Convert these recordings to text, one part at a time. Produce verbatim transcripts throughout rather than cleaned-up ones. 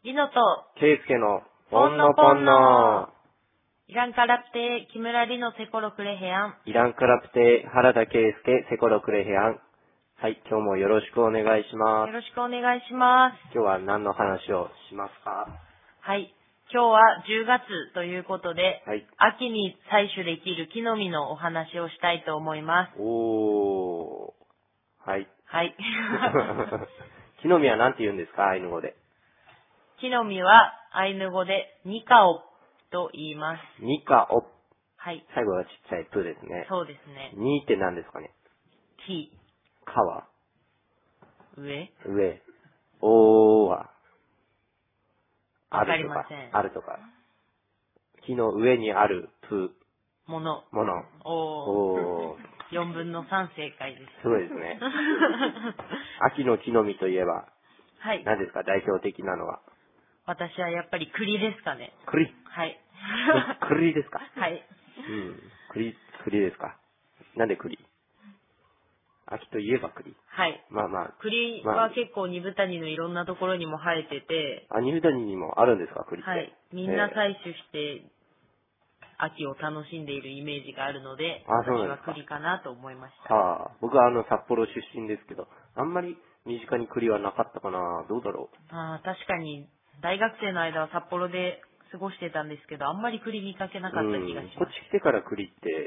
リノとケイスケのポンノポンノイランカラプテ木村リノセコロクレヘアンイランクラプテ原田ケイスケセコロクレヘアン。はい、今日もよろしくお願いします。 よろしくお願いします。 今日は何の話をしますか？ はい、今日はじゅうがつということで、 はい、 秋に採取できる木の実のお話をしたいと思います。 おー、はい。 はい。 木の実は何て言うんですか、アイヌ語で。 木の実はアイヌ語でニカオと言います。 ニカオ。 はい。 最後がちっちゃいプですね。 そうですね。 ニって何ですかね？ 木。 カは上。 上。オーはあわかりるとかません。 あるとか。木の上にあるプもの。 もの。 おー。 おー。 よんぶんのさん正解です。 すごいですね。秋の木の実といえば、 はい。 何ですか、代表的なのは。 私はやっぱり栗ですかね。 栗。 はい。 栗ですか。 はい。 うん。栗、栗ですか。なんで栗？秋といえば栗。 はい。 まあまあ。 栗まあ、 は結構二部谷のいろんなところにも生えてて、 あ、ニューダニにもあるんですか、栗って。 はい。みんなえ採取して秋を楽しんでいるイメージがあるので、 あ、そう私はなんですか。 栗かなと思いました。 はあ、僕はあの札幌出身ですけど、あんまり身近に栗はなかったかな。どうだろう。 ああ、確かに大学生の間は札幌で過ごしてたんですけど、あんまり栗見かけなかった気がしうん。こっます。 ち来てから栗って、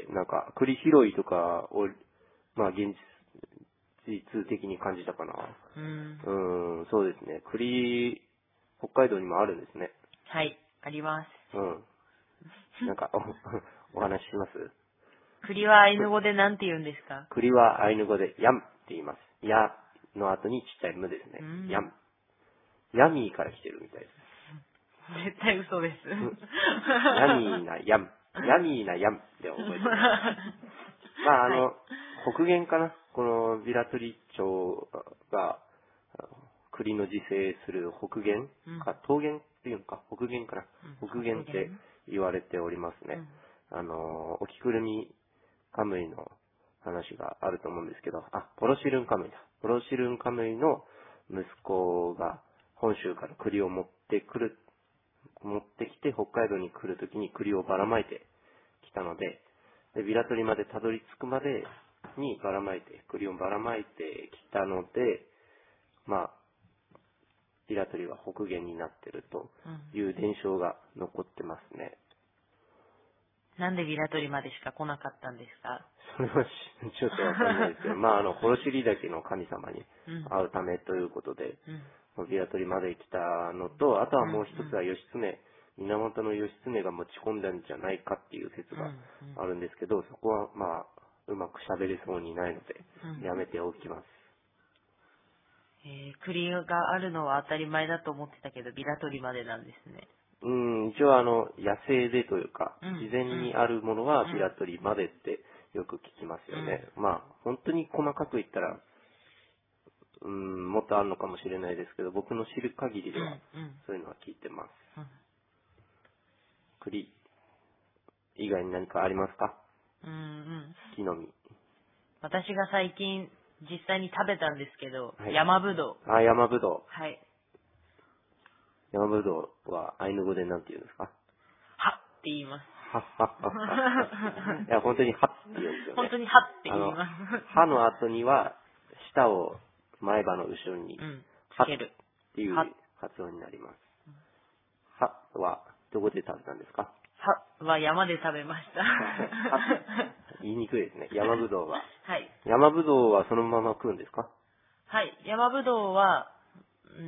なんか栗拾いとかを、まあ現実的に感じたかな。 うん。 うん、そうですね。栗、北海道にもあるんですね。 はい、あります。 うん。なんか、お、お話しします？ 栗はアイヌ語で何て言うんですか？ 栗はアイヌ語でヤムって言います。ヤの後にちっちゃいムですね。 うん。 ヤム。ヤミーから来てるみたいです。 絶対嘘です。 ヤミーなヤム。ヤミーなヤムで覚えてください。まあ、あの、 はい、 北限かな。このビラトリ町が栗の自生する北限か、東限っていうのか、北限かな。 うん、 北限って言われておりますね。あの、オキクルミカムイの話があると思うんですけど、あ、ポロシルンカムイだ。ポロシルンカムイの息子が本州から栗を持ってくる、持ってきて北海道に来るときに栗をばらまいてきたので、でビラトリまでたどり着くまでにばらまいて、栗をばらまいてきたので、まあ、ビラトリは北限になってるという伝承が残ってますね。 なんでビラトリまでしか来なかったんですか？ それはちょっとわかんないですけど、まあ、あの、ホロシリ岳の神様に会うためということで、 うん、 ビラトリまで来たのと、あとはもう一つはうん義経、源義経が持ち込んだんじゃないかっていう説があるんですけど、そこはまあ、うまく喋れそうにないので、やめておきます。 えー、栗があるのは当たり前だと思ってたけど、ビラトリまでなんですね。 うん、一応あの、野生でというか、 うん自然にあるものはうんビラトリまでってよく聞きますよね。 うまあ、本当に細かく言ったら、うん、もっとあるのかもしれないですけど、僕の知る限りでは、 うんうんそういうのは聞いてます。 うん、 栗以外に何かありますか？ うんうん、 木の実。 私が最近実際に食べたんですけど、 はい、 山ぶどう。 あ、山ぶどう。 はい。 山ぶどうはアイヌ語で何て言うんですか？ はって言います。 はっはっはっは。いや、本当にはって言うんですよね。 本当にはって言います。 歯の後には、舌を前歯の後ろに、 うん、 はっつける。 っていう発音になります。はは、どこで食べたんですか？ はは山で食べました。 は言いにくいですね。山ぶどうは。 はい。 山ぶどうはそのまま食うんですか？ はい。山ぶどうは、うん、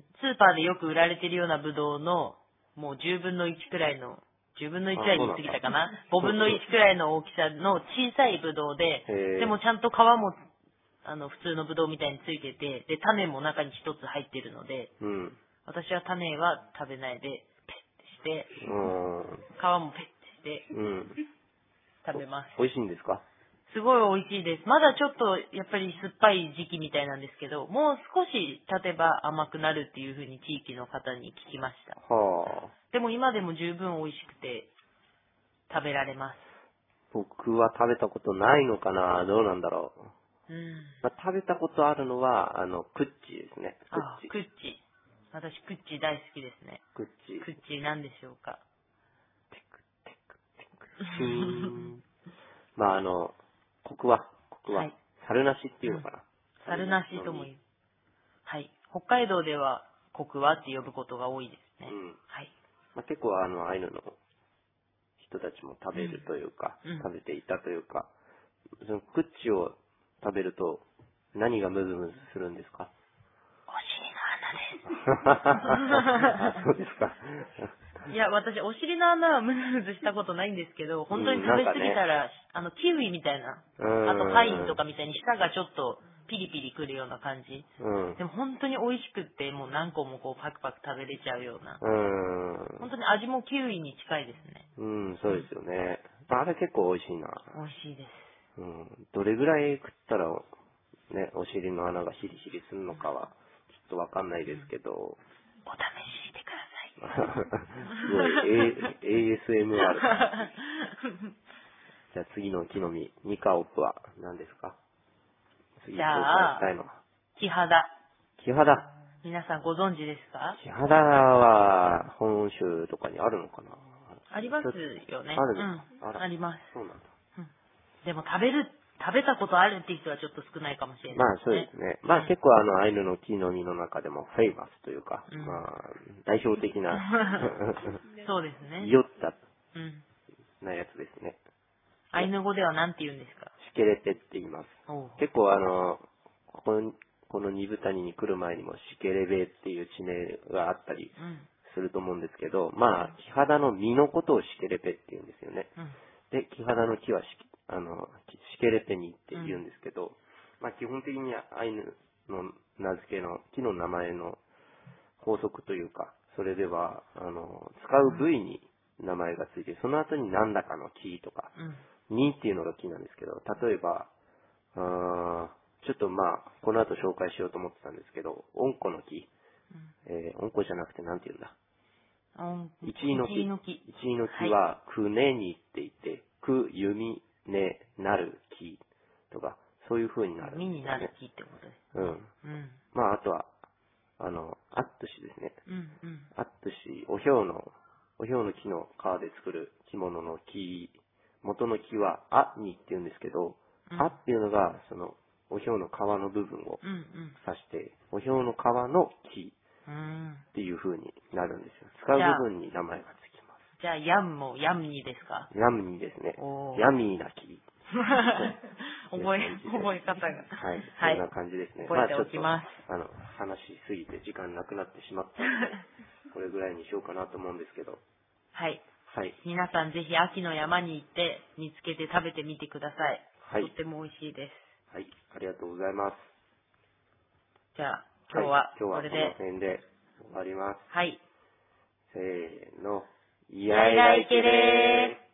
スーパーでよく売られているようなぶどうの、もうじゅうぶんのいちくらいの、じゅうぶんのいちは言い過ぎたかな？ ご 分のいちくらいの大きさの小さいぶどうで、でもちゃんと皮も、あの、普通のぶどうみたいについてて、で、種も中に一つ入ってるので、 うん、 私は種は食べないで、ペッてして、 うん、 皮もペッてして、 うん。 食べます。 美味しいんですか？ すごい美味しいです。まだちょっとやっぱり酸っぱい時期みたいなんですけど、もう少し経てば甘くなるっていう風に地域の方に聞きました。 はあ。 でも今でも十分美味しくて食べられます。 僕は食べたことないのかな？どうなんだろう。 うん。 まあ、食べたことあるのは、あの、クッチですね。クッあ、 チ。 クッチ。 私、クッチ大好きですね。 クッチ。 クッチなんでしょうか。 テクテクテク。シーン。まあ、あの、コクワ。コクワ。 はい猿なしっていうのかな。 猿なしとも言う。はい。北海道では、コクワって呼ぶことが多いですね。 うん。 はい。 まあ、結構、あの、アイヌの人たちも食べるというか、 うん食べていたというか、そのクッチを食べると、何がムズムズするんですか？ お尻の穴です。 あ、そうですか。 いや、私、お尻の穴はムズムズしたことないんですけど、本当に食べ過ぎたら、ね、あの、キウイみたいな、あとパインとかみたいに舌がちょっとピリピリくるような感じ。 うん、 でも本当に美味しくって、もう何個もこうパクパク食べれちゃうような。 うん、 本当に味もキウイに近いですね。 うん、そうですよね。あれ結構美味しいな。 美味しいです。 うん。どれぐらい食ったら、ね、お尻の穴がヒリヒリするのかは、ちょっとわかんないですけど。お試ししてください。 すごい、A、エーエスエムアール。じゃあ次の木の実、ニカオプは何ですか？次紹介したいのは。 キハダ。 キハダ。 皆さんご存知ですか？ キハダは本州とかにあるのかな？ ありますよね。 あるの、 うん、あ, あります。 そうなんだ、 うん。でも食べる、食べたことあるって人はちょっと少ないかもしれない、ね。 まあそうですね。まあ、うん、結構あのアイヌの木の実の中でもフェイマスというか、うん、まあ代表的なそうですね。 ヨッタなやつですね。 アイヌ語では何て言うんですか？ シケレペって言います。結構あのこここの二部谷に来る前にもシケレベっていう地名があったりすると思うんですけど、うん、まあキハダの実のことをシケレペって言うんですよね。うん、でキハダの木はシあのシケレペニって言うんですけど、うん、まあ基本的にアイヌの名付けの木の名前の法則というか、それではあの使う部位に名前がついて、その後に何らかの木とか、うん、実っていうのが木なんですけど、例えばあちょっとまあ、この後紹介しようと思ってたんですけど、オンコの木。うん、えー、オンコじゃなくてなんて言うんだ。イチイの木。イチイの木は、くねにって言って、く、弓、ね、なる木とか、そういう風になるんですよね。 弓になる木ってことです。 うん。うん、まあ、あとは、あの、アットシですね。うんうん、アットシ、おひょうの、おひょうの木の皮で作る着物の木、元の木は、あにって言うんですけど、うん、あっていうのが、その、おひょうの皮の部分を指して、うんうん、おひょうの皮の木っていう風になるんですよ。使う部分に名前がつきます。 じゃあ、ヤンもヤムニですか？ ヤムニですね。ヤミーな木。 覚え、覚え方が。 はい。そんな感じですね。 覚えておきます。 まあ、ちょっと、あの、話しすぎて時間なくなってしまったので、これぐらいにしようかなと思うんですけど。 はい。 はい。 皆さんぜひ秋の山に行って見つけて食べてみてください。はい。とっても美味しいです。 はい。ありがとうございます。 じゃあ、今日はこれで、はい、 今日はこの辺で終わります。 はい。 せーの。 いやいらいけれー。